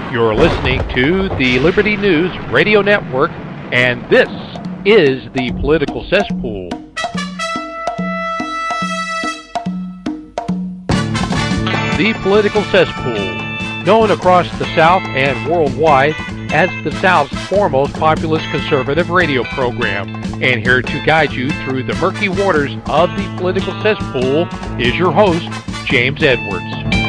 You're listening to the Liberty News Radio Network, and this is the Political Cesspool. The Political Cesspool, known across the South and worldwide as the South's foremost populist conservative radio program. And here to guide you through the murky waters of the Political Cesspool is your host, James Edwards.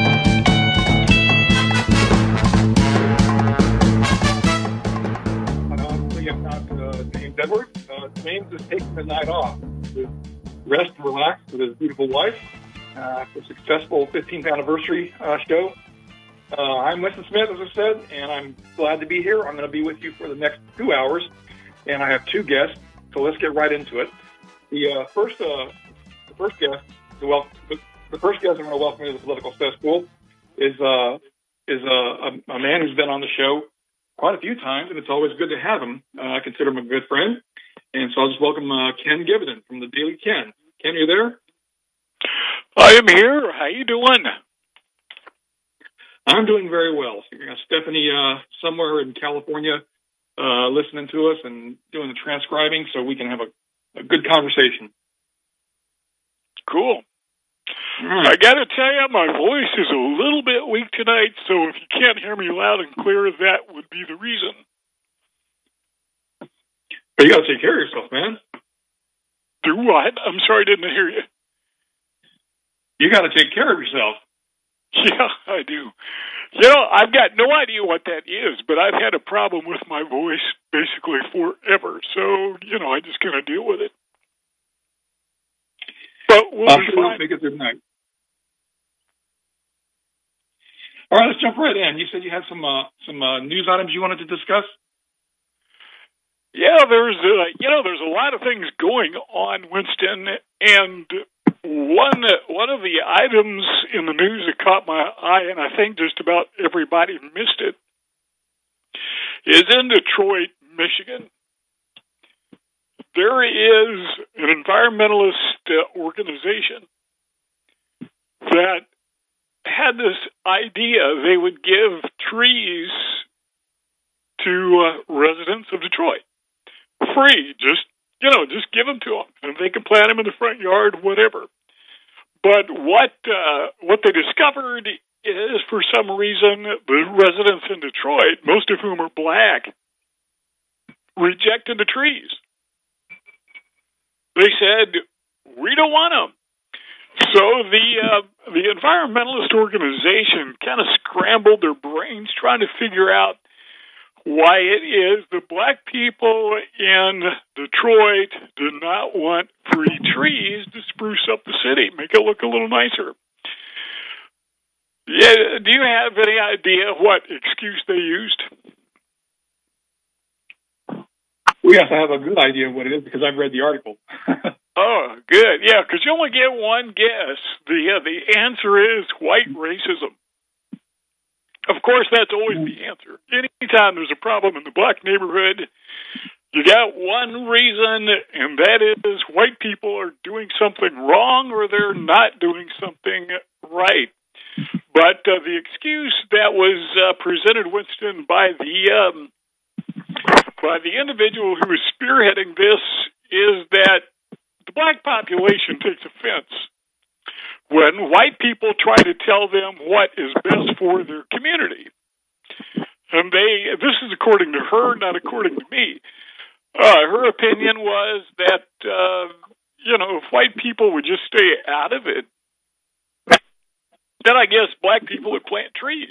James Edwards. James is taking the night off to rest and relax with his beautiful wife for a successful 15th anniversary show. I'm Winston Smith, as I said, and I'm glad to be here. I'm going to be with you for the next 2 hours, and I have two guests, so let's get right into it. The first guest I'm going to welcome to the Political Cesspool is a man who's been on the show quite a few times, and it's always good to have him. I consider him a good friend. And so I'll just welcome Ken Givenden from the Daily Ken. Ken, are you there? I am here. How you doing? I'm doing very well. So Stephanie somewhere in California listening to us and doing the transcribing so we can have a good conversation. Cool. I got to tell you, my voice is a little bit weak tonight, so if you can't hear me loud and clear, that would be the reason. But you got to take care of yourself, man. Do what? I'm sorry, I didn't hear you. You got to take care of yourself. Yeah, I do. You know, I've got no idea what that is, but I've had a problem with my voice basically forever, so, I just kind of deal with it. But we'll make it through the night. All right, let's jump right in. You said you had some news items you wanted to discuss? Yeah, there's a lot of things going on, Winston, and one of the items in the news that caught my eye, and I think just about everybody missed it, is in Detroit, Michigan. There is an environmentalist organization that had this idea they would give trees to residents of Detroit. Free, just give them to them. And they can plant them in the front yard, whatever. But what they discovered is, for some reason, the residents in Detroit, most of whom are black, rejected the trees. They said, we don't want them. So the environmentalist organization kind of scrambled their brains trying to figure out why it is the black people in Detroit do not want free trees to spruce up the city, make it look a little nicer. Yeah, do you have any idea what excuse they used? Well, yes, I have a good idea of what it is because I've read the article. Oh, good. Yeah, because you only get one guess. The answer is white racism. Of course, that's always the answer. Anytime there's a problem in the black neighborhood, you got one reason, and that is white people are doing something wrong or they're not doing something right. But the excuse that was presented, Winston, by the individual who is spearheading this is that the black population takes offense when white people try to tell them what is best for their community. And this is according to her, not according to me. Her opinion was that, if white people would just stay out of it, then I guess black people would plant trees,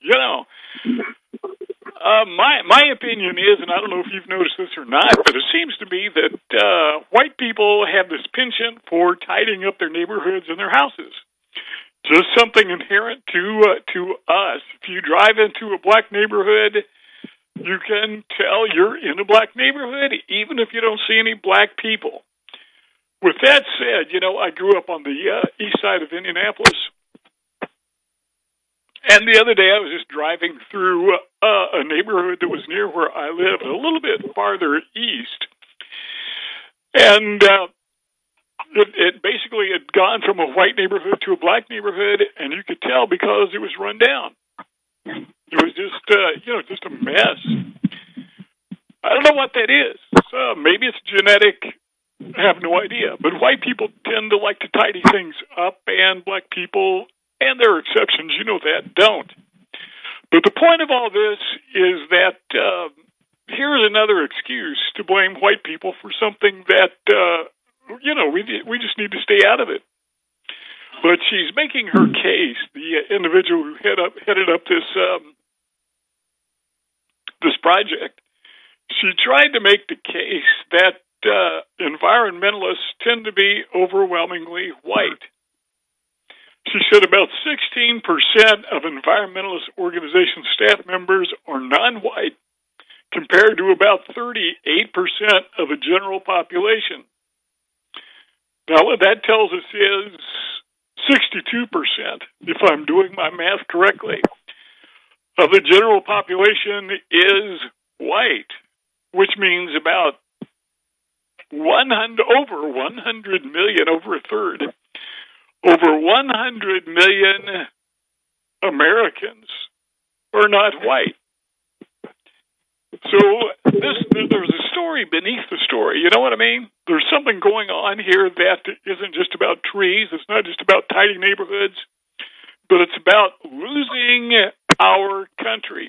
My opinion is, and I don't know if you've noticed this or not, but it seems to me that white people have this penchant for tidying up their neighborhoods and their houses. Just something inherent to us. If you drive into a black neighborhood, you can tell you're in a black neighborhood, even if you don't see any black people. With that said, I grew up on the east side of Indianapolis. And the other day I was just driving through a neighborhood that was near where I live, a little bit farther east. And it basically had gone from a white neighborhood to a black neighborhood, and you could tell because it was run down. It was just just a mess. I don't know what that is. Maybe it's genetic. I have no idea. But white people tend to like to tidy things up, and black people, and there are exceptions, don't. But the point of all this is that here's another excuse to blame white people for something that, we just need to stay out of it. But she's making her case, the individual who headed up this project. She tried to make the case that environmentalists tend to be overwhelmingly white. She said about 16% of environmentalist organization staff members are non-white, compared to about 38% of the general population. Now, what that tells us is 62%, if I'm doing my math correctly, of the general population is white, which means about over 100 million, over a third, over 100 million Americans are not white. So there's a story beneath the story. You know what I mean? There's something going on here that isn't just about trees. It's not just about tidy neighborhoods, but it's about losing our country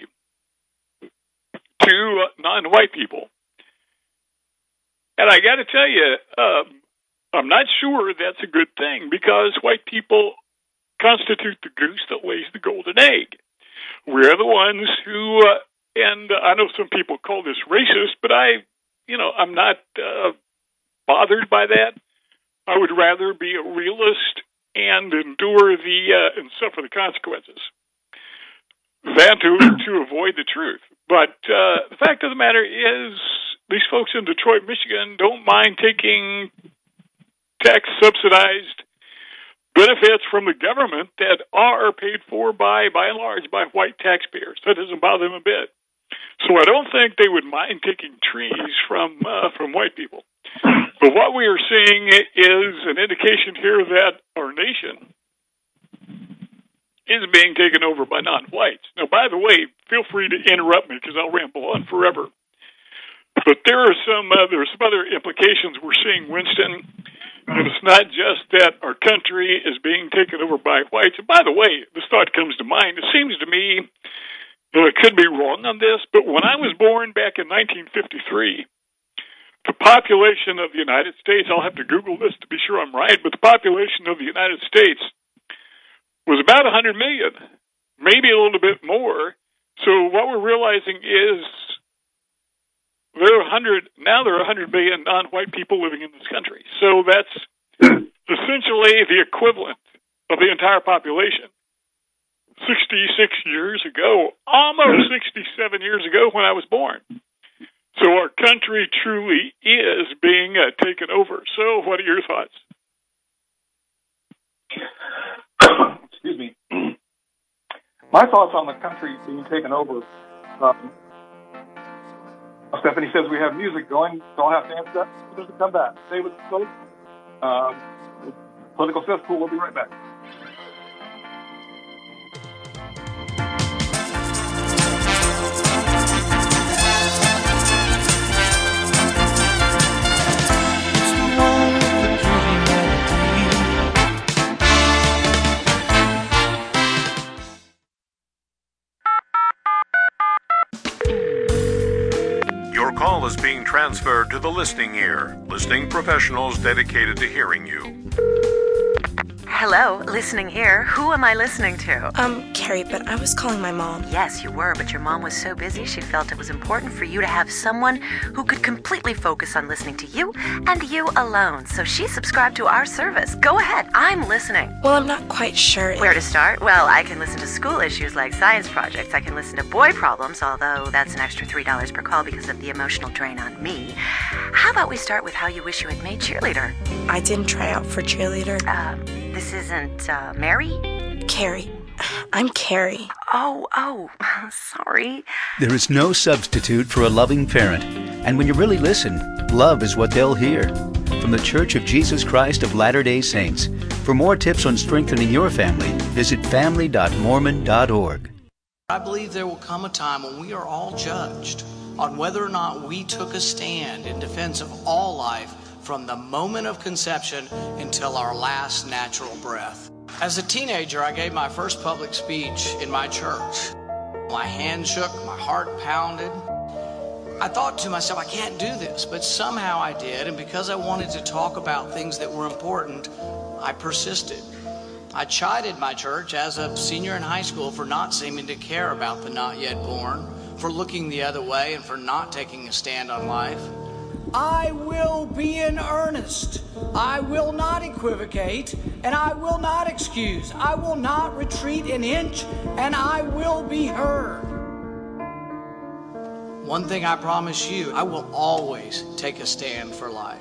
to non-white people. And I got to tell you, I'm not sure that's a good thing, because white people constitute the goose that lays the golden egg. We're the ones who, and I know some people call this racist, but I'm not bothered by that. I would rather be a realist and endure and suffer the consequences than to avoid the truth. But the fact of the matter is, these folks in Detroit, Michigan, don't mind taking tax-subsidized benefits from the government that are paid for by and large, by white taxpayers. That doesn't bother them a bit. So I don't think they would mind taking trees from white people. But what we are seeing is an indication here that our nation is being taken over by non-whites. Now, by the way, feel free to interrupt me, because I'll ramble on forever. But there are some other implications we're seeing, Winston. And it's not just that our country is being taken over by whites. And by the way, this thought comes to mind. It seems to me, I could be wrong on this, but when I was born back in 1953, the population of the United States, I'll have to Google this to be sure I'm right, but the population of the United States was about 100 million, maybe a little bit more. So what we're realizing is there are 100 million non-white people living in this country. So that's essentially the equivalent of the entire population. 66 years ago, almost 67 years ago when I was born. So our country truly is being taken over. So what are your thoughts? Excuse me. My thoughts on the country being taken over. Stephanie says we have music going, so I'll have to answer that. There's a comeback. Stay with the folks. Political Cesspool. We'll be right back. Your call is being transferred to the listening ear. Listening professionals dedicated to hearing you. Hello, listening ear. Who am I listening to? Carrie, but I was calling my mom. Yes, you were, but your mom was so busy she felt it was important for you to have someone who could completely focus on listening to you and you alone. So she subscribed to our service. Go ahead, I'm listening. Well, I'm not quite sure. Where to start? Well, I can listen to school issues like science projects. I can listen to boy problems, although that's an extra $3 per call because of the emotional drain on me. How about we start with how you wish you had made cheerleader? I didn't try out for cheerleader. This isn't Mary? Carrie. I'm Carrie. Oh, sorry. There is no substitute for a loving parent. And when you really listen, love is what they'll hear. From the Church of Jesus Christ of Latter-day Saints. For more tips on strengthening your family, visit family.mormon.org. I believe there will come a time when we are all judged on whether or not we took a stand in defense of all life from the moment of conception until our last natural breath. As a teenager, I gave my first public speech in my church. My hand shook, my heart pounded. I thought to myself, I can't do this, but somehow I did, and because I wanted to talk about things that were important, I persisted. I chided my church as a senior in high school for not seeming to care about the not yet born, for looking the other way, and for not taking a stand on life. I will be in earnest. I will not equivocate, and I will not excuse. I will not retreat an inch, and I will be heard. One thing I promise you, I will always take a stand for life.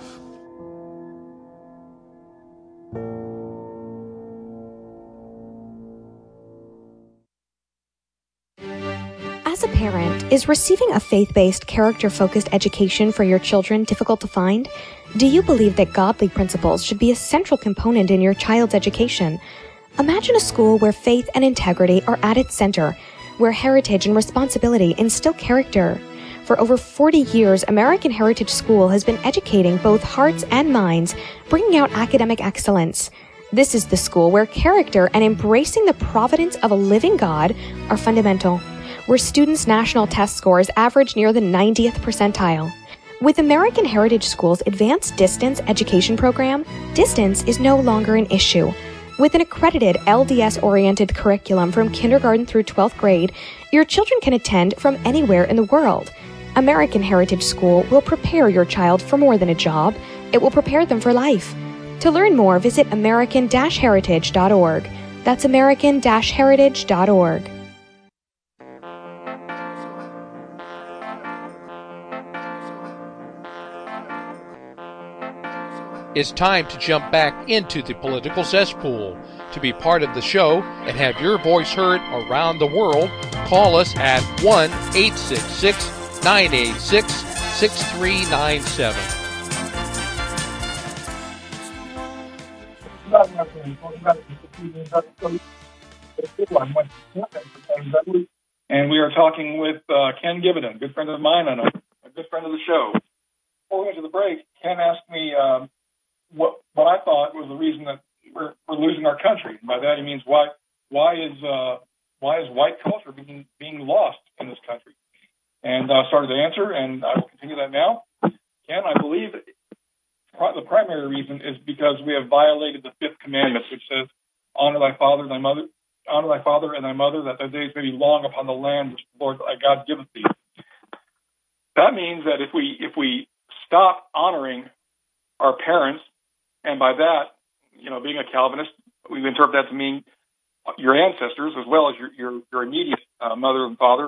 As a parent, is receiving a faith-based, character-focused education for your children difficult to find? Do you believe that godly principles should be a central component in your child's education? Imagine a school where faith and integrity are at its center, where heritage and responsibility instill character. For over 40 years, American Heritage School has been educating both hearts and minds, bringing out academic excellence. This is the school where character and embracing the providence of a living God are fundamental, where students' national test scores average near the 90th percentile. With American Heritage School's Advanced Distance Education program, distance is no longer an issue. With an accredited LDS-oriented curriculum from kindergarten through 12th grade, your children can attend from anywhere in the world. American Heritage School will prepare your child for more than a job. It will prepare them for life. To learn more, visit american-heritage.org. That's american-heritage.org. It's time to jump back into the political cesspool. To be part of the show and have your voice heard around the world, call us at 1-866-986-6397. And we are talking with Ken Givenden, a good friend of mine and a good friend of the show. Before we went to the break, Ken asked me what I thought was the reason that we're losing our country. By that he means why is white culture being lost in this country? And I started to answer, and I will continue that now. Ken, I believe the primary reason is because we have violated the fifth commandment, which says, honor thy father and thy mother, that thy days may be long upon the land which the Lord thy God giveth thee. That means that if we stop honoring our parents, and by that, being a Calvinist, we interpret that to mean your ancestors as well as your immediate mother and father.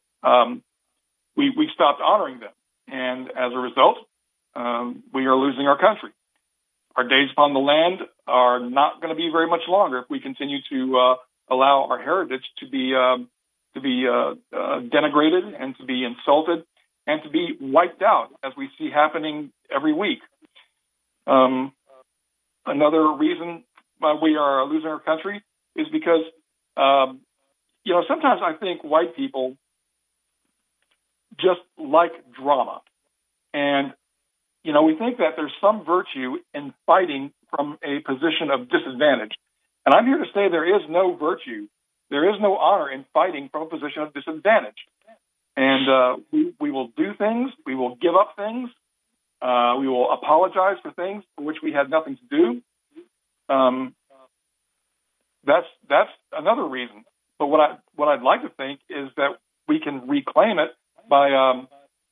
We stopped honoring them, and as a result, we are losing our country. Our days upon the land are not going to be very much longer if we continue to allow our heritage to be denigrated and to be insulted and to be wiped out, as we see happening every week. Another reason why we are losing our country is because, sometimes I think white people just like drama. And, we think that there's some virtue in fighting from a position of disadvantage. And I'm here to say there is no virtue, there is no honor in fighting from a position of disadvantage. And we will do things, we will give up things, we will apologize for things for which we had nothing to do. That's another reason. But what I'd like to think is that we can reclaim it by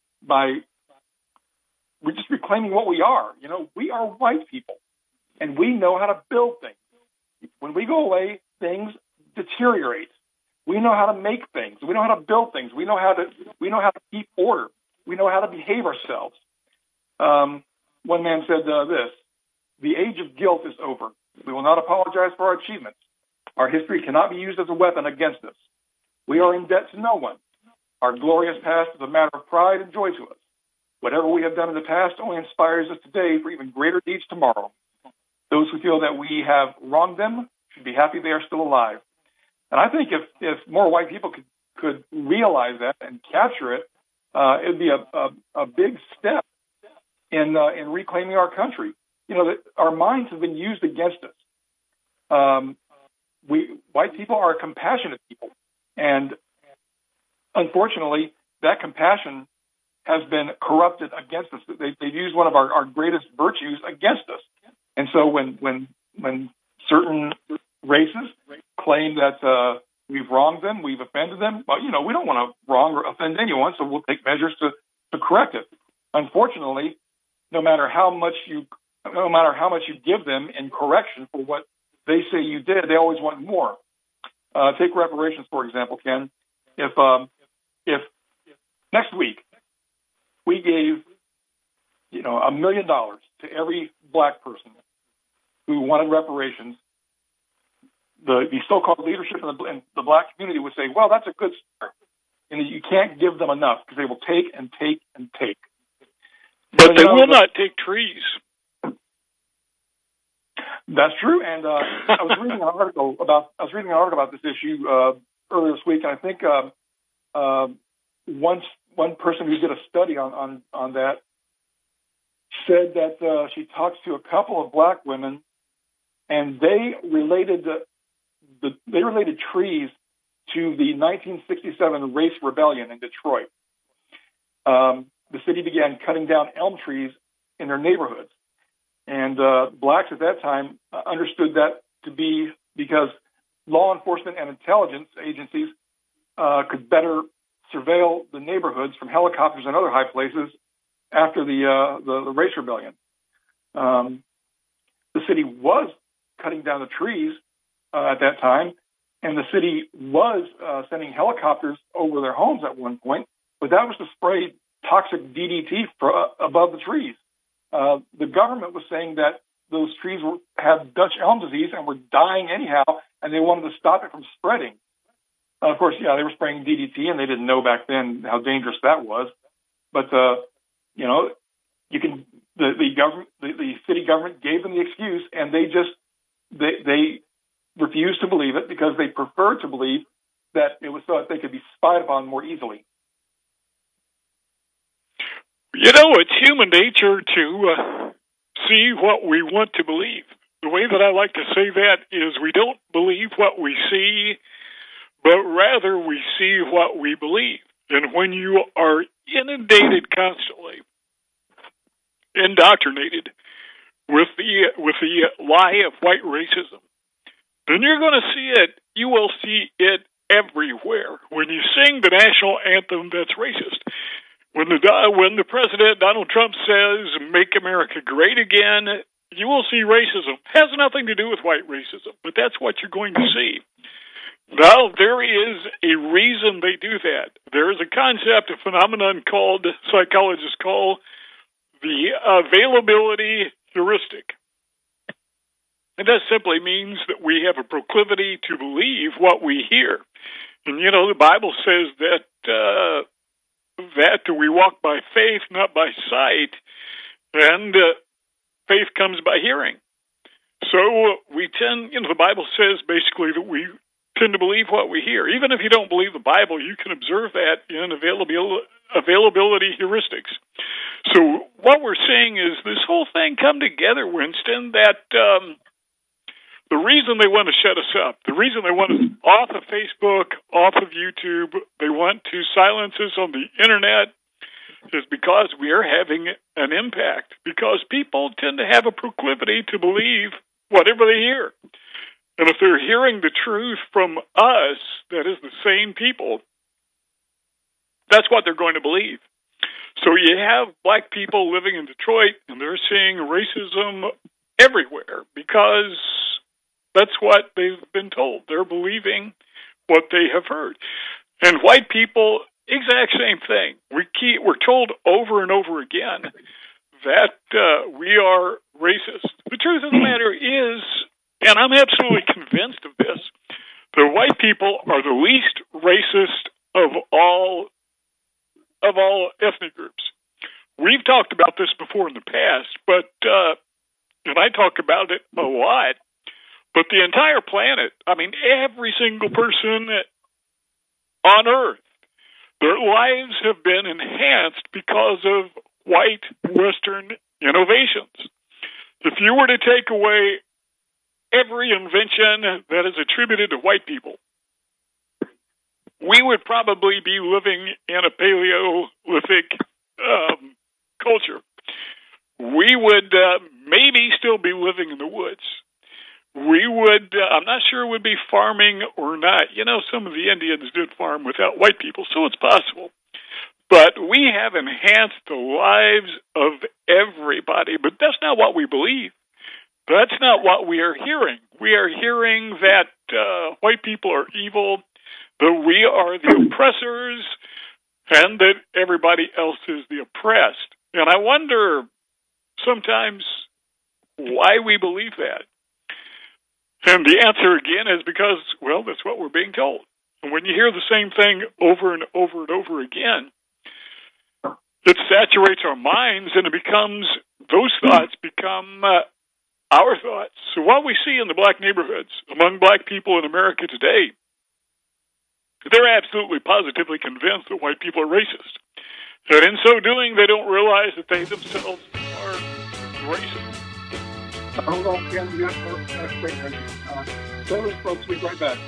we're just reclaiming what we are. We are white people, and we know how to build things. When we go away, things deteriorate. We know how to make things. We know how to build things. We know how to keep order. We know how to behave ourselves. One man said this: "The age of guilt is over. We will not apologize for our achievements. Our history cannot be used as a weapon against us. We are in debt to no one. Our glorious past is a matter of pride and joy to us. Whatever we have done in the past only inspires us today for even greater deeds tomorrow. Those who feel that we have wronged them should be happy they are still alive." And I think if more white people could realize that and capture it, it'd be a big step in reclaiming our country. You know, that our minds have been used against us. White people are compassionate people, and unfortunately, that compassion has been corrupted against us. They've used one of our greatest virtues against us. And so when certain races claim that we've wronged them, we've offended them, well, you know, we don't want to wrong or offend anyone, so we'll take measures to correct it. Unfortunately, no matter how much you give them in correction for what they say you did, they always want more. Take reparations, for example, Ken. If next week we gave, you know, $1 million to every black person who wanted reparations, the so-called leadership in the black community would say, well, that's a good start. And you can't give them enough because they will take and take and take. But they will not take trees. That's true. And I was reading an article about this issue earlier this week, and I think one person who did a study on that said that she talked to a couple of black women, and they related trees to the 1967 race rebellion in Detroit. The city began cutting down elm trees in their neighborhoods, and blacks at that time understood that to be because law enforcement and intelligence agencies could better surveil the neighborhoods from helicopters and other high places after the race rebellion. The city was cutting down the trees at that time, and the city was sending helicopters over their homes at one point, but that was to spray toxic DDT above the trees. The government was saying that those trees had Dutch elm disease and were dying anyhow, and they wanted to stop it from spreading. Of course, yeah, they were spraying DDT, and they didn't know back then how dangerous that was. But you know, the city government gave them the excuse, and they refused to believe it because they preferred to believe that it was so that they could be spied upon more easily. You know, it's human nature to see what we want to believe. The way that I like to say that is we don't believe what we see, but rather we see what we believe. And when you are inundated constantly, indoctrinated with the lie of white racism, then you're going to see it. You will see it everywhere. When you sing the national anthem that's racist, when the president, Donald Trump, says, "Make America Great Again," you will see racism. It has nothing to do with white racism, but that's what you're going to see. Now, there is a reason they do that. There is a concept, a phenomenon called, psychologists call, the availability heuristic. And that simply means that we have a proclivity to believe what we hear. And, you know, the Bible says that we walk by faith, not by sight, and faith comes by hearing. So we tend, you know, the Bible says basically that we tend to believe what we hear. Even if you don't believe the Bible, you can observe that in availability heuristics. So what we're seeing is this whole thing come together, Winston, that the reason they want to shut us up, the reason they want us off of Facebook, off of YouTube, they want to silence us on the internet, is because we are having an impact. Because people tend to have a proclivity to believe whatever they hear. And if they're hearing the truth from us, that is the same people, that's what they're going to believe. So you have black people living in Detroit, and they're seeing racism everywhere because that's what they've been told. They're believing what they have heard. And white people, exact same thing. We're told over and over again that we are racist. The truth of the matter is, and I'm absolutely convinced of this, the white people are the least racist of all ethnic groups. We've talked about this before in the past, but and I talk about it a lot. But the entire planet, I mean, every single person on earth. Their lives have been enhanced because of white Western innovations. If you were to take away every invention that is attributed to white people, we would probably be living in a Paleolithic culture. We would maybe still be living in the woods. We would, I'm not sure would be farming or not. You know, some of the Indians did farm without white people, so it's possible. But we have enhanced the lives of everybody. But that's not what we believe. That's not what we are hearing. We are hearing that white people are evil, that we are the oppressors, and that everybody else is the oppressed. And I wonder sometimes why we believe that. And the answer, again, is because, well, that's what we're being told. And when you hear the same thing over and over and over again, it saturates our minds, and it becomes, those thoughts become our thoughts. So what we see in the black neighborhoods, among black people in America today, they're absolutely positively convinced that white people are racist. And in so doing, they don't realize that they themselves are racist. Hold on, Ken. We got more statements. So, folks, we'll be right back.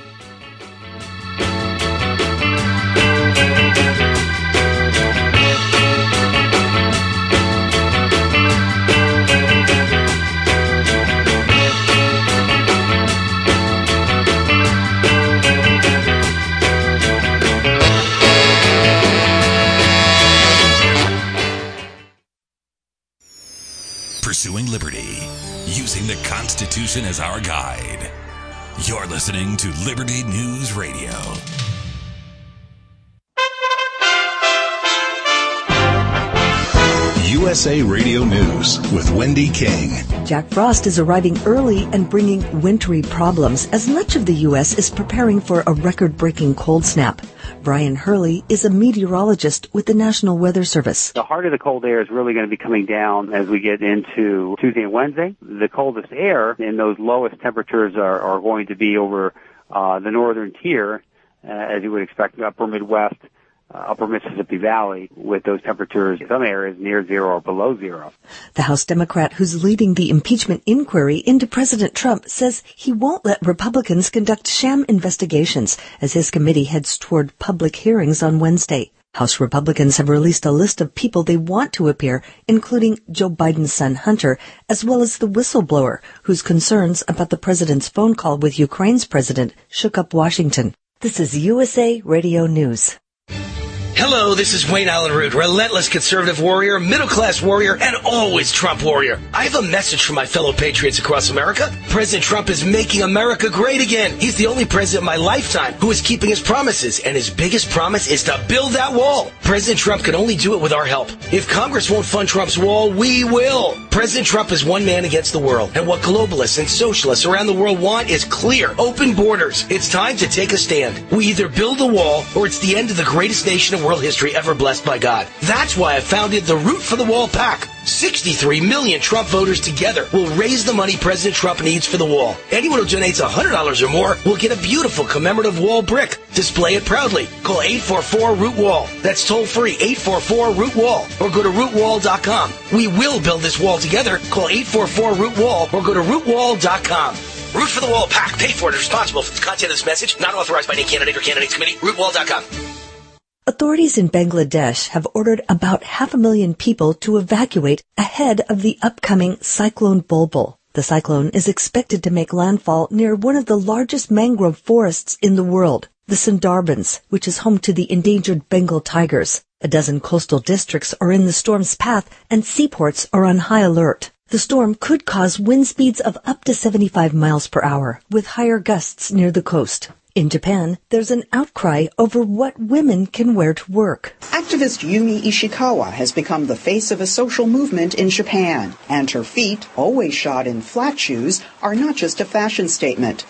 Pursuing liberty, using the Constitution as our guide. You're listening to Liberty News Radio. USA Radio News with Wendy King. Jack Frost is arriving early and bringing wintry problems as much of the U.S. is preparing for a record-breaking cold snap. Brian Hurley is a meteorologist with the National Weather Service. The heart of the cold air is really going to be coming down as we get into Tuesday and Wednesday. The coldest air in those lowest temperatures are going to be over the northern tier, as you would expect, upper Midwest, upper Mississippi Valley, with those temperatures in some areas near zero or below zero. The House Democrat who's leading the impeachment inquiry into President Trump says he won't let Republicans conduct sham investigations as his committee heads toward public hearings on Wednesday. House Republicans have released a list of people they want to appear, including Joe Biden's son Hunter, as well as the whistleblower, whose concerns about the president's phone call with Ukraine's president shook up Washington. This is USA Radio News. Hello, this is Wayne Allen Root, relentless conservative warrior, middle-class warrior, and always Trump warrior. I have a message for my fellow patriots across America. President Trump is making America great again. He's the only president in my lifetime who is keeping his promises, and his biggest promise is to build that wall. President Trump can only do it with our help. If Congress won't fund Trump's wall, we will. President Trump is one man against the world, and what globalists and socialists around the world want is clear, open borders. It's time to take a stand. We either build a wall, or it's the end of the greatest nation in world history ever blessed by God. That's why I founded the Root for the Wall PAC. 63 million Trump voters together will raise the money President Trump needs for the wall. Anyone who donates $100 or more will get a beautiful commemorative wall brick. Display it proudly. Call 844-ROOT-WALL. That's toll free, 844-ROOT-WALL. Or go to rootwall.com. We will build this wall together. Call 844-ROOT-WALL or go to rootwall.com. Root for the Wall PAC. Paid for and responsible for the content of this message. Not authorized by any candidate or candidates committee. Rootwall.com. Authorities in Bangladesh have ordered about 500,000 people to evacuate ahead of the upcoming Cyclone Bulbul. The cyclone is expected to make landfall near one of the largest mangrove forests in the world, the Sundarbans, which is home to the endangered Bengal tigers. A dozen coastal districts are in the storm's path, and seaports are on high alert. The storm could cause wind speeds of up to 75 miles per hour, with higher gusts near the coast. In Japan, there's an outcry over what women can wear to work. Activist Yumi Ishikawa has become the face of a social movement in Japan, and her feet, always shod in flat shoes, are not just a fashion statement.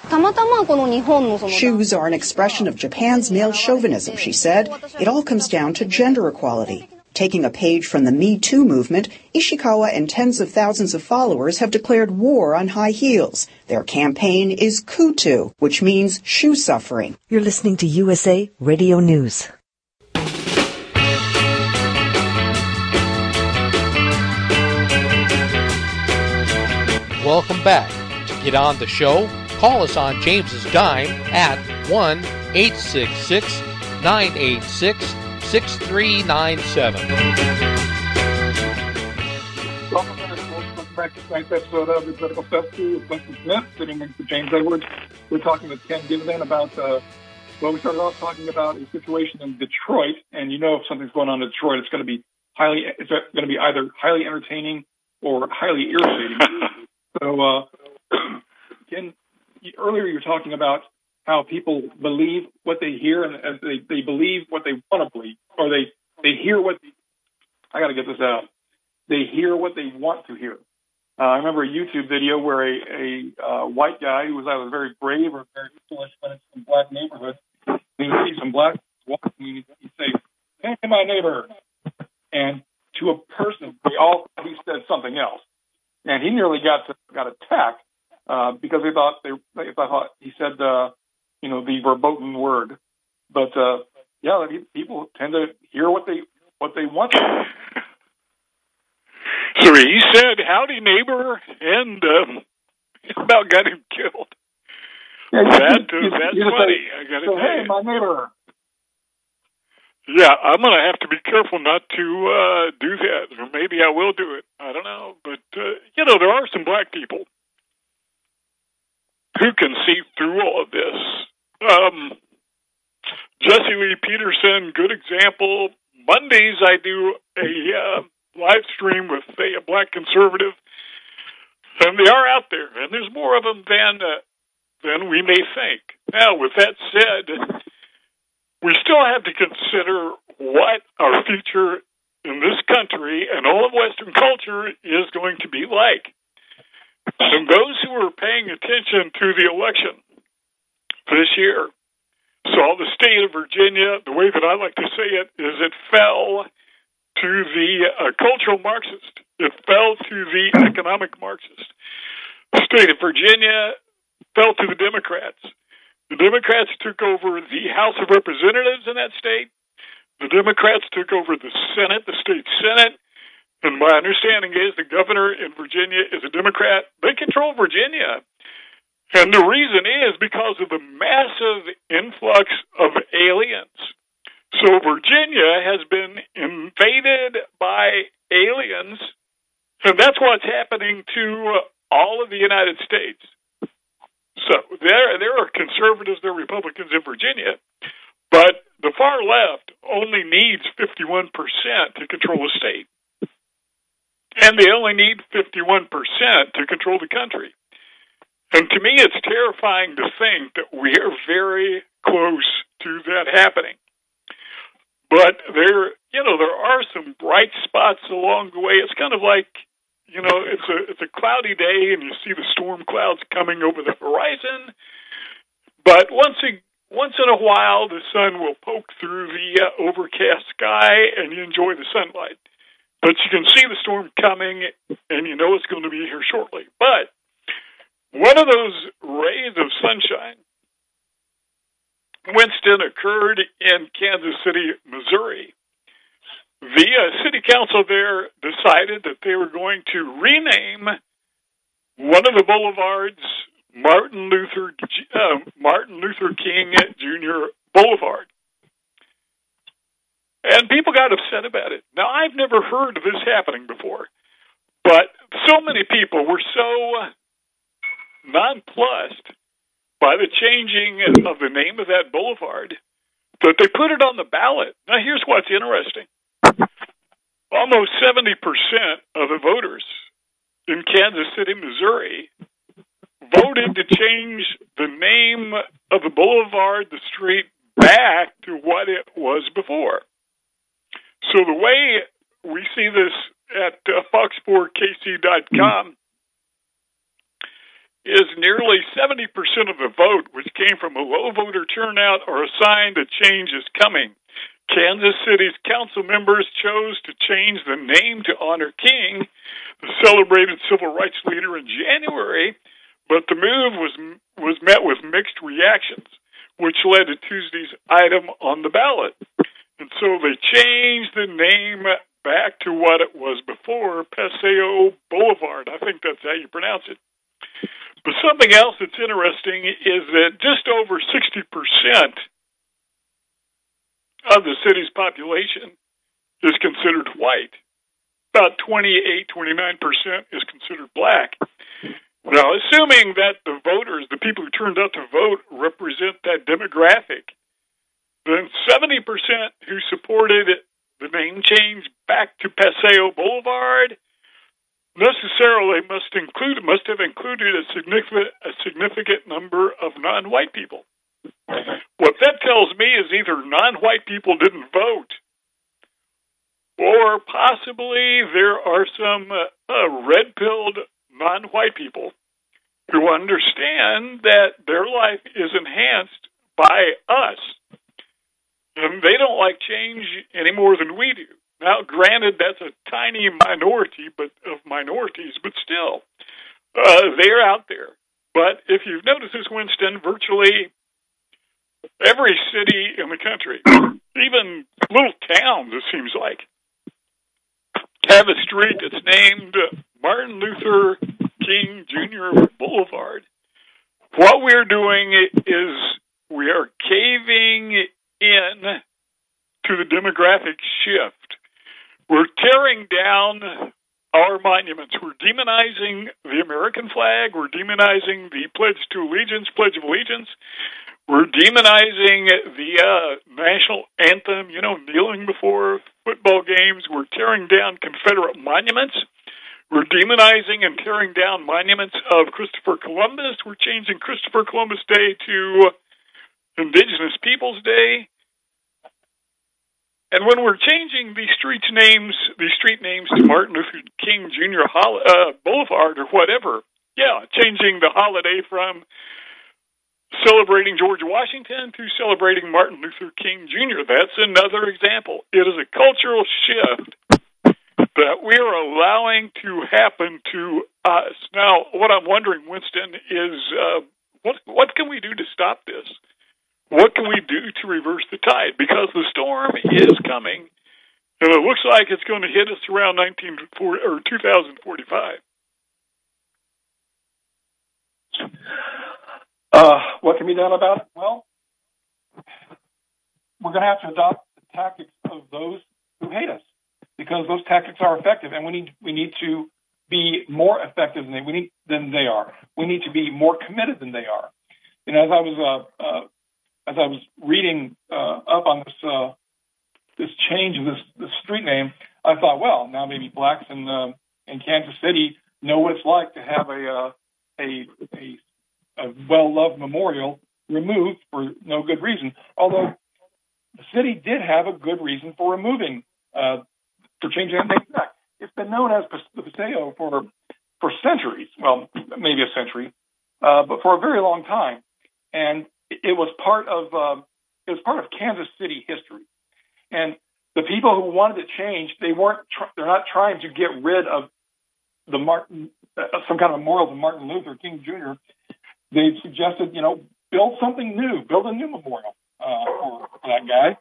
Shoes are an expression of Japan's male chauvinism, she said. It all comes down to gender equality. Taking a page from the Me Too movement, Ishikawa and tens of thousands of followers have declared war on high heels. Their campaign is Kutu, which means shoe suffering. You're listening to USA Radio News. Welcome back. To get on the show, call us on James's Dime at 1-866-986-6397. Welcome back to tonight's episode of the Political Cesspool with Winston Smith, sitting next to James Edwards. We're talking with Ken Given about, we started off talking about a situation in Detroit, and if something's going on in Detroit, it's going to be either highly entertaining or highly irritating. So, Ken, earlier you were talking about how people believe what they hear, and they believe what they want to believe, or they hear what I got to get this out. They hear what they want to hear. I remember a YouTube video where a white guy who was either very brave or very foolish when it's in a black neighborhood, he would see some black walking, and he'd say, "Hey, my neighbor," and to a person, he said something else. And he nearly got attacked because they thought he said the verboten word. But people tend to hear what they want. So he said, "Howdy, neighbor," and about got him killed. Yeah, that's funny. I got to tell you. Hey, my neighbor. Yeah, I'm going to have to be careful not to do that, or maybe I will do it. I don't know. But, there are some black people who can see through all of this. Jesse Lee Peterson, good example. Mondays I do a live stream with a black conservative, and they are out there, and there's more of them than we may think. Now, with that said, we still have to consider what our future in this country and all of Western culture is going to be like. And those who are paying attention to the election this year saw the state of Virginia, the way that I like to say it, is it fell to the cultural Marxist. It fell to the economic Marxist. The state of Virginia fell to the Democrats. The Democrats took over the House of Representatives in that state. The Democrats took over the Senate, the state Senate. And my understanding is the governor in Virginia is a Democrat. They control Virginia. And the reason is because of the massive influx of aliens. So Virginia has been invaded by aliens, and that's what's happening to all of the United States. So there are conservatives, there are Republicans in Virginia, but the far left only needs 51% to control the state. And they only need 51% to control the country. And to me, it's terrifying to think that we are very close to that happening. But there are some bright spots along the way. It's kind of like, it's a cloudy day and you see the storm clouds coming over the horizon. But once in a while, the sun will poke through the overcast sky and you enjoy the sunlight. But you can see the storm coming and you know it's going to be here shortly. But one of those rays of sunshine, Winston, occurred in Kansas City, Missouri. The city council there decided that they were going to rename one of the boulevards Martin Luther King Jr. Boulevard. And people got upset about it. Now, I've never heard of this happening before, but so many people were so nonplussed by the changing of the name of that boulevard that they put it on the ballot. Now, here's what's interesting. Almost 70% of the voters in Kansas City, Missouri, voted to change the name of the boulevard, the street, back to what it was before. So the way we see this at fox4kc.com is nearly 70% of the vote, which came from a low voter turnout or a sign that change is coming, Kansas City's council members chose to change the name to honor King, the celebrated civil rights leader, in January, but the move was met with mixed reactions, which led to Tuesday's item on the ballot. And so they changed the name back to what it was before, Paseo Boulevard. I think that's how you pronounce it. But something else that's interesting is that just over 60% of the city's population is considered white. About 28-29% is considered black. Now, assuming that the voters, the people who turned out to vote, represent that demographic, then 70% who supported the name change back to Paseo Boulevard necessarily must have included a significant number of non-white people. What that tells me is either non-white people didn't vote, or possibly there are some red-pilled non-white people who understand that their life is enhanced by us. And they don't like change any more than we do. Now, granted, that's a tiny minority of minorities, but still, they're out there. But if you've noticed this, Winston, virtually every city in the country, even little towns, it seems like, have a street that's named Martin Luther King Jr. Boulevard. What we're doing is we are caving in to the demographic shift. We're tearing down our monuments. We're demonizing the American flag. We're demonizing the Pledge of Allegiance. We're demonizing the national anthem, kneeling before football games. We're tearing down Confederate monuments. We're demonizing and tearing down monuments of Christopher Columbus. We're changing Christopher Columbus Day to Indigenous Peoples Day. And when we're changing these street names to Martin Luther King Jr. Boulevard or whatever, changing the holiday from celebrating George Washington to celebrating Martin Luther King Jr. That's another example. It is a cultural shift that we are allowing to happen to us. Now, what I'm wondering, Winston, is what can we do to stop this? What can we do to reverse the tide? Because the storm is coming, and it looks like it's going to hit us around 2045. What can be done about it? Well, we're going to have to adopt the tactics of those who hate us, because those tactics are effective, and we need to be more effective than they are. We need to be more committed than they are. As I was reading up on this change of this street name, I thought, well, now maybe blacks in Kansas City know what it's like to have a well-loved memorial removed for no good reason. Although the city did have a good reason for removing, for changing that name back. It's been known as the Paseo for centuries. Well, maybe a century, but for a very long time, and it was part of Kansas City history. And the people who wanted it changed, they're not trying to get rid of some kind of memorial to Martin Luther King Jr. They suggested, build something new, build a new memorial for that guy.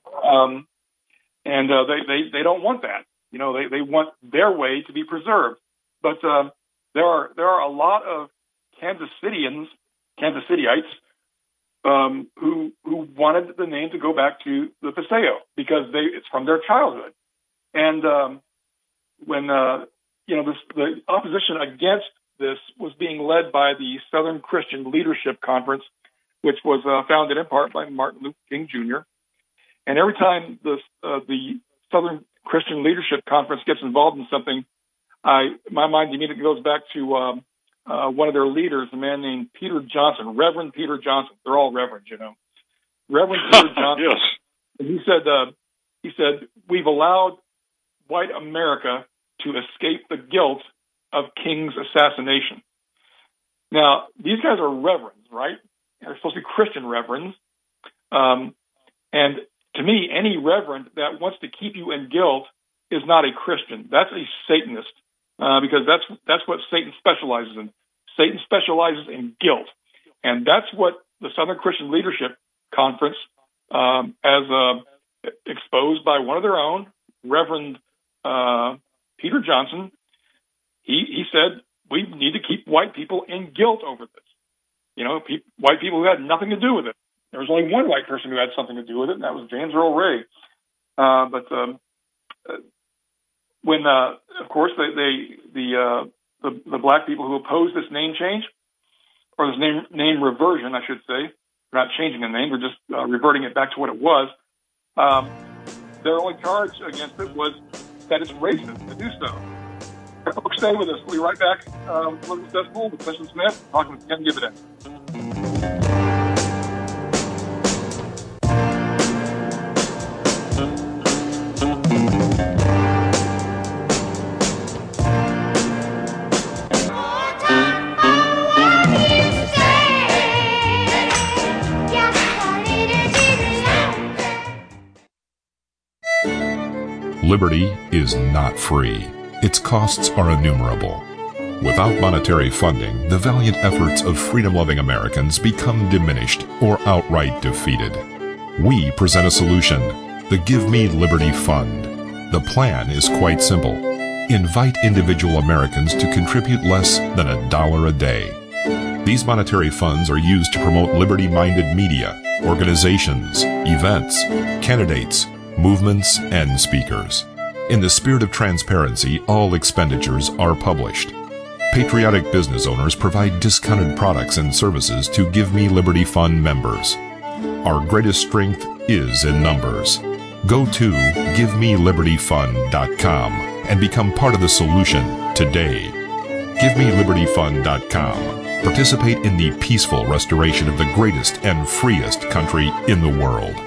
And they don't want that. They want their way to be preserved. But there are a lot of Kansas Cityites who wanted the name to go back to the Paseo because it's from their childhood. And when the opposition against this was being led by the Southern Christian Leadership Conference, which was founded in part by Martin Luther King Jr. And every time the Southern Christian Leadership Conference gets involved in something, my mind immediately goes back to one of their leaders, a man named Peter Johnson, Reverend Peter Johnson. They're all Reverend, Reverend Peter Johnson. Yes. And he said, we've allowed white America to escape the guilt of King's assassination. Now, these guys are reverends, right? They're supposed to be Christian reverends. And to me, any reverend that wants to keep you in guilt is not a Christian. That's a Satanist, because that's what Satan specializes in. Satan specializes in guilt, and that's what the Southern Christian Leadership Conference, as exposed by one of their own, Reverend Peter Johnson. He said we need to keep white people in guilt over this. White people who had nothing to do with it. There was only one white person who had something to do with it, and that was James Earl Ray. But when, of course, the black people who opposed this name change, or this name reversion, I should say, they're not changing the name, they're just reverting it back to what it was. Their only charge against it was that it's racist to do so. Folks, stay with us. We'll be right back with Political Cesspool with Clifton Smith, talking with Ken Dividend. Liberty is not free. Its costs are innumerable. Without monetary funding, the valiant efforts of freedom-loving Americans become diminished or outright defeated. We present a solution, the Give Me Liberty Fund. The plan is quite simple. Invite individual Americans to contribute less than $1 a day. These monetary funds are used to promote liberty-minded media, organizations, events, candidates, movements, and speakers. In the spirit of transparency, all expenditures are published. Patriotic business owners provide discounted products and services to Give Me Liberty Fund members. Our greatest strength is in numbers. Go to GiveMeLibertyFund.com and become part of the solution today. GiveMeLibertyFund.com. Participate in the peaceful restoration of the greatest and freest country in the world.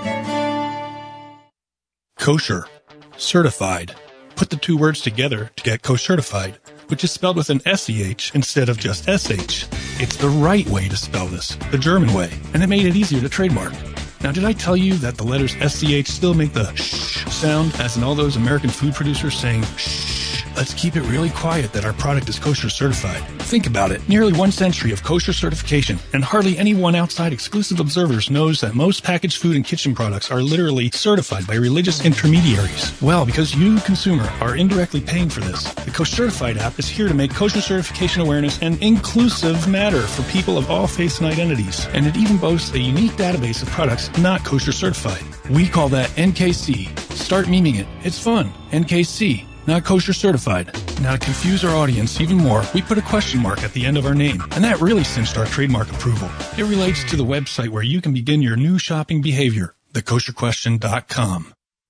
Kosher. Certified. Put the two words together to get co-certified, which is spelled with an SEH instead of just SH. It's the right way to spell this, the German way, and it made it easier to trademark. Now, did I tell you that the letters SCH still make the sh sound, as in all those American food producers saying shh? Let's keep it really quiet that our product is kosher certified. Think about it. Nearly 1 century of kosher certification, and hardly anyone outside exclusive observers knows that most packaged food and kitchen products are literally certified by religious intermediaries. Well, because you, consumer, are indirectly paying for this, the Kosher Certified app is here to make kosher certification awareness an inclusive matter for people of all faiths and identities. And it even boasts a unique database of products not kosher certified. We call that NKC. Start memeing it. It's fun. NKC. Not kosher certified. Now, to confuse our audience even more, we put a question mark at the end of our name, and that really cinched our trademark approval. It relates to the website where you can begin your new shopping behavior, thekosherquestion.com.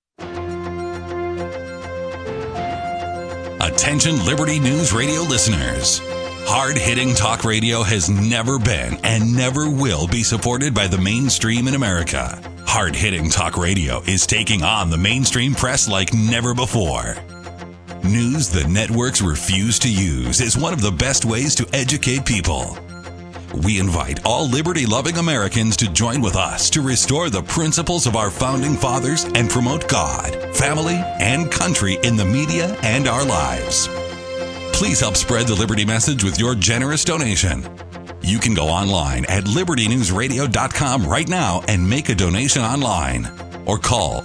Attention Liberty News Radio listeners. Hard-hitting talk radio has never been and never will be supported by the mainstream in America. Hard-hitting talk radio is taking on the mainstream press like never before. News the networks refuse to use is one of the best ways to educate people. We invite all liberty-loving Americans to join with us to restore the principles of our founding fathers and promote God, family, and country in the media and our lives. Please help spread the Liberty message with your generous donation. You can go online at libertynewsradio.com right now and make a donation online. Or call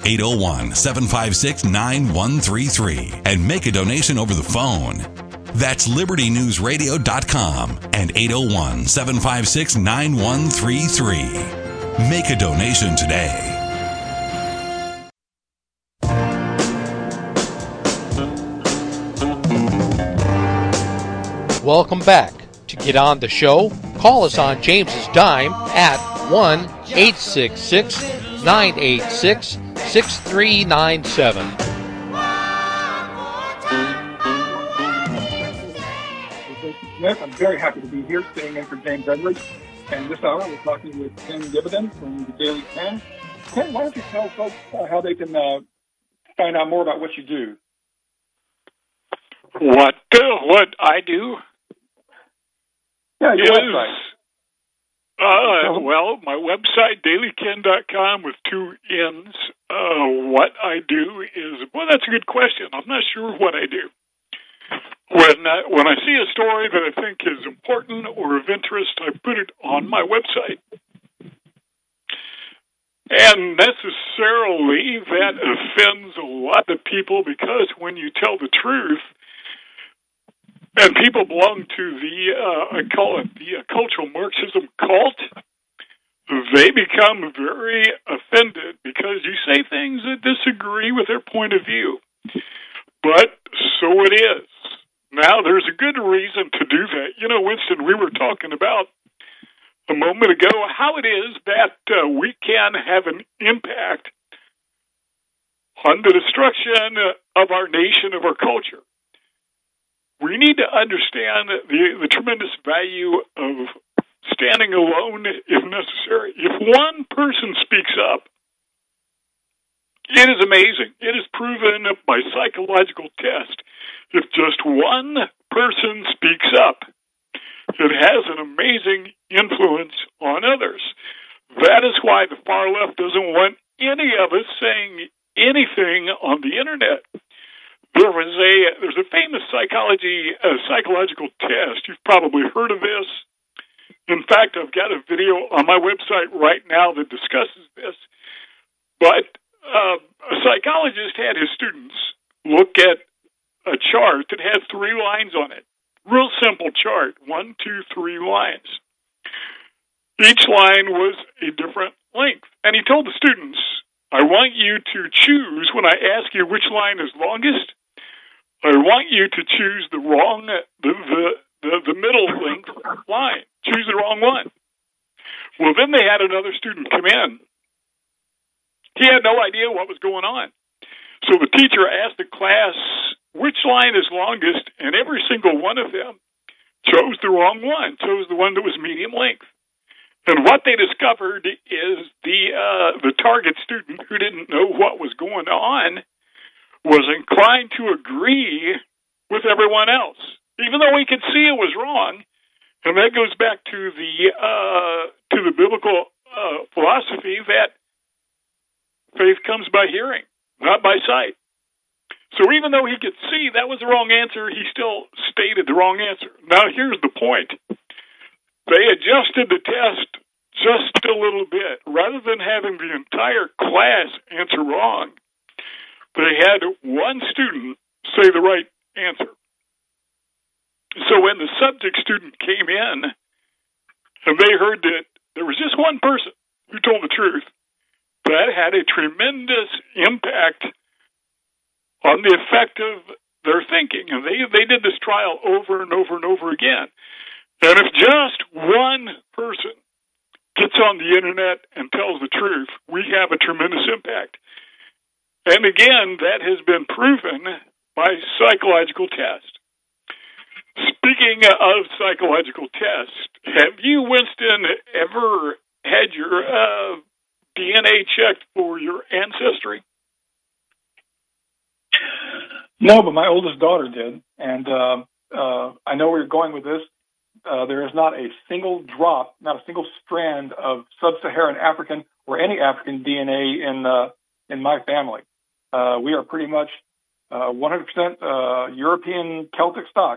801-756-9133 and make a donation over the phone. That's libertynewsradio.com and 801-756-9133. Make a donation today. Welcome back. To get on the show, call us on James's Dime at 1-866-986-6397. Smith. I'm very happy to be here, sitting in for James Edwards. And this hour, we're talking with Ken Dividend from the Daily Ken. Ken, why don't you tell folks how they can find out more about what you do? What I do? Yeah, your website. Well, my website, dailyken.com with 2 N's. What I do is, well, that's a good question. I'm not sure what I do. When I see a story that I think is important or of interest, I put it on my website. And necessarily that offends a lot of people, because when you tell the truth, and people belong to the, I call it the cultural Marxism cult, they become very offended because you say things that disagree with their point of view. But so it is. Now, there's a good reason to do that. You know, Winston, we were talking about a moment ago how it is that we can have an impact on the destruction of our nation, of our culture. We need to understand the tremendous value of standing alone if necessary. If one person speaks up, it is amazing. It is proven by psychological tests. If just one person speaks up, it has an amazing influence on others. That is why the far left doesn't want any of us saying anything on the internet. There's a famous psychological test. You've probably heard of this. In fact, I've got a video on my website right now that discusses this. But a psychologist had his students look at a chart that had 3 lines on it. Real simple chart, 1, 2, 3 lines. Each line was a different length. And he told the students, I want you to choose, when I ask you which line is longest, I want you to choose the middle length line. Choose the wrong one. Well, then they had another student come in. He had no idea what was going on. So the teacher asked the class which line is longest, and every single one of them chose the wrong one, chose the one that was medium length. And what they discovered is the target student, who didn't know what was going on, was inclined to agree with everyone else, even though he could see it was wrong. And that goes back to the biblical philosophy that faith comes by hearing, not by sight. So even though he could see that was the wrong answer, he still stated the wrong answer. Now here's the point. They adjusted the test just a little bit. Rather than having the entire class answer wrong, they had one student say the right answer. So when the subject student came in and they heard that there was just one person who told the truth, that had a tremendous impact on the effect of their thinking. And they did this trial over and over and over again. And if just one person gets on the internet and tells the truth, we have a tremendous impact. And again, that has been proven by psychological tests. Speaking of psychological tests, have you, Winston, ever had your DNA checked for your ancestry? No, but my oldest daughter did. And I know where you're going with this. There is not a single drop, not a single strand of sub-Saharan African or any African DNA in my family. We are pretty much 100% European Celtic stock.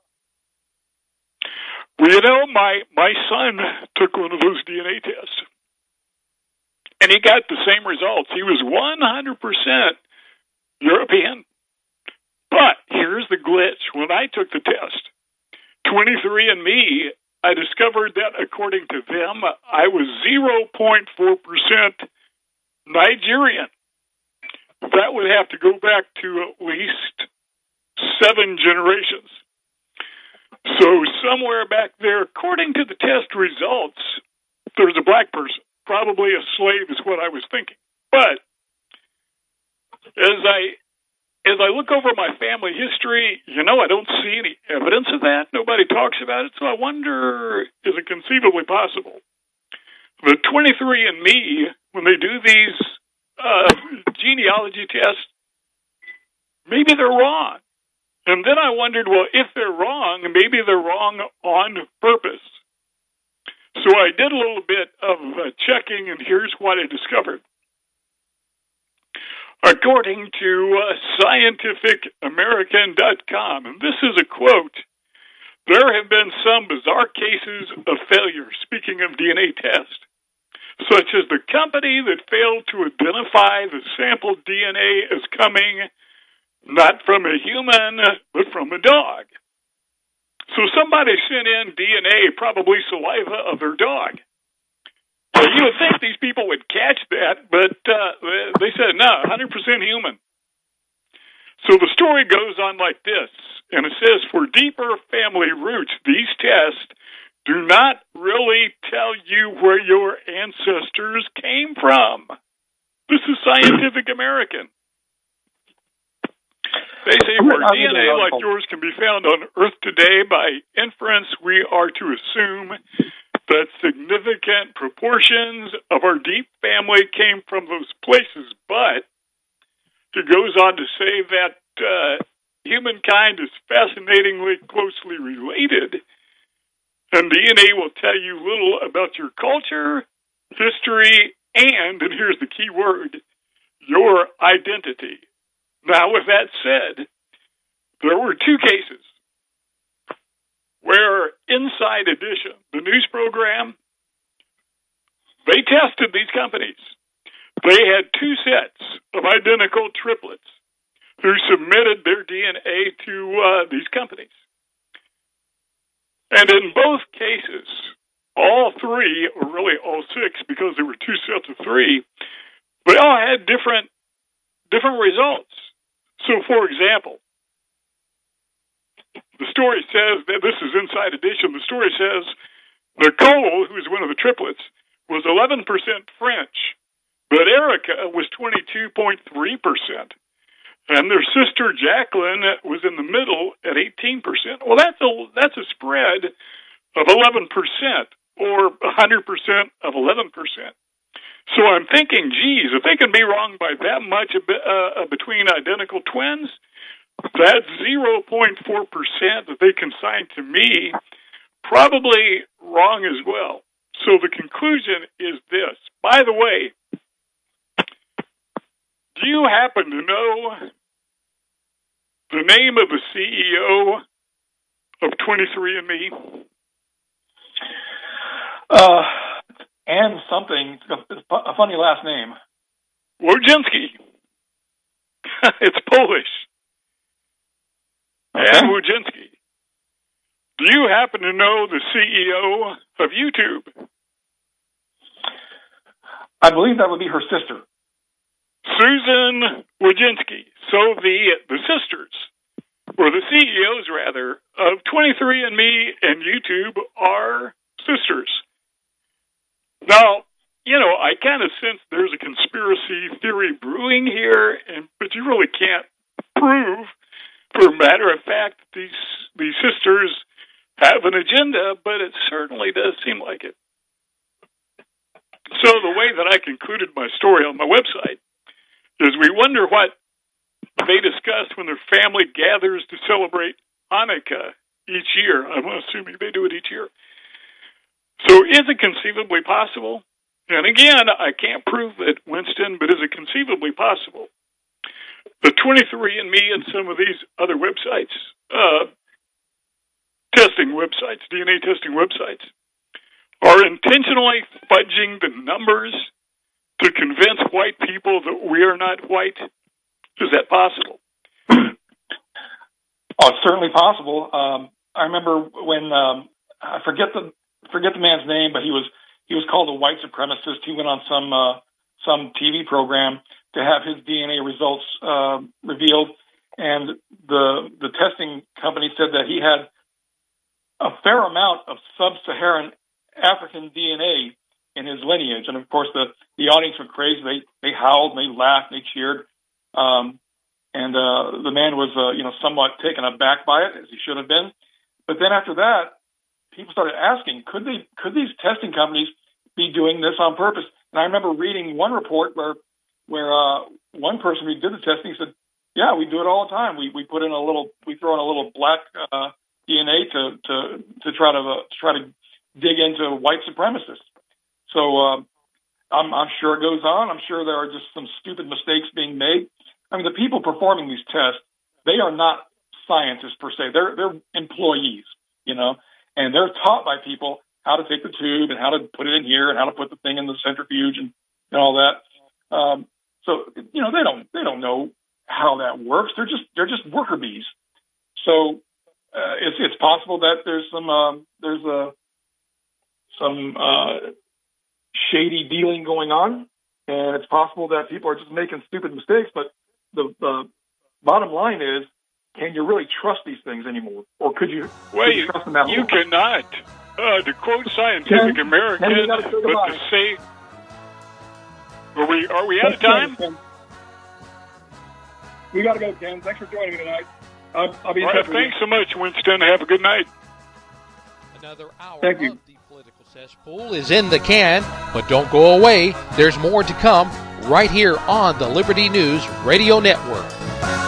Well, you know, my son took one of those DNA tests, and he got the same results. He was 100% European. But here's the glitch. When I took the test, 23andMe, I discovered that according to them, I was 0.4% Nigerian. That would have to go back to at least 7 generations. So somewhere back there, according to the test results, there's a black person. Probably a slave is what I was thinking. But as I look over my family history, you know, I don't see any evidence of that. Nobody talks about it. So I wonder, is it conceivably possible? The 23andMe, when they do these genealogy tests, maybe they're wrong. And then I wondered, well, if they're wrong, maybe they're wrong on purpose. So I did a little bit of checking, and here's what I discovered. According to scientificamerican.com, and this is a quote, there have been some bizarre cases of failure, speaking of DNA tests, such as the company that failed to identify the sample DNA as coming not from a human, but from a dog. So somebody sent in DNA, probably saliva of their dog. You would think these people would catch that, but they said, no, 100% human. So the story goes on like this, and it says, for deeper family roots, these tests do not really tell you where your ancestors came from. This is Scientific American. They say where DNA like yours can be found on Earth today, by inference, we are to assume that significant proportions of our deep family came from those places. But it goes on to say that humankind is fascinatingly closely related, and DNA will tell you little about your culture, history, and here's the key word, your identity. Now, with that said, there were two cases where Inside Edition, the news program, they tested these companies. They had two sets of identical triplets who submitted their DNA to these companies. And in both cases, all three, or really all six, because there were two sets of three, they all had different results. So, for example, the story says that this is Inside Edition. The story says Nicole, who is one of the triplets, was 11% French, but Erica was 22.3%. And their sister Jacqueline was in the middle at 18%. Well, that's a spread of 11%, or 100% of 11%. So I'm thinking, geez, if they can be wrong by that much between identical twins, that 0.4% that they consigned to me, probably wrong as well. So the conclusion is this. By the way, do you happen to know the name of the CEO of 23andMe? And something, a funny last name. Wojcinski. It's Polish. Okay. And Wojcinski. Do you happen to know the CEO of YouTube? I believe that would be her sister. Susan Wojcinski. So the sisters, or the CEOs rather, of 23andMe and YouTube are sisters. Now, I kind of sense there's a conspiracy theory brewing here, but you really can't prove, for a matter of fact, these sisters have an agenda, but it certainly does seem like it. So the way that I concluded my story on my website is we wonder what they discuss when their family gathers to celebrate Hanukkah each year. I'm assuming they do it each year. So is it conceivably possible? And again, I can't prove it, Winston, but is it conceivably possible? The 23andMe and some of these other websites, DNA testing websites, are intentionally fudging the numbers to convince white people that we are not white? Is that possible? Oh, it's certainly possible. I remember when I forget the man's name, but he was called a white supremacist. He went on some TV program to have his DNA results revealed, and the testing company said that he had a fair amount of sub-Saharan African DNA in his lineage. And of course, the audience went crazy. They howled, they laughed, they cheered, and the man was somewhat taken aback by it, as he should have been. But then after that, people started asking, could these testing companies be doing this on purpose? And I remember reading one report where one person who did the testing said, "Yeah, we do it all the time. We throw in a little black DNA to try to dig into white supremacists. So I'm sure it goes on. I'm sure there are just some stupid mistakes being made. I mean, the people performing these tests, they are not scientists per se. They're employees, you know, and they're taught by people how to take the tube and how to put it in here and how to put the thing in the centrifuge and all that. So, you know, they don't know how that works. They're just worker bees. So it's possible that there's some shady dealing going on, and it's possible that people are just making stupid mistakes. But the bottom line is, can you really trust these things anymore, or could you trust them at all? You cannot. To quote Scientific American, but to say, are we out of time? We got to go, Ken. Thanks for joining me tonight. I'll be in touch with you. Thanks so much, Winston. Have a good night. Another hour Thank you. of the Political Cesspool is in the can, but don't go away. There's more to come right here on the Liberty News Radio Network.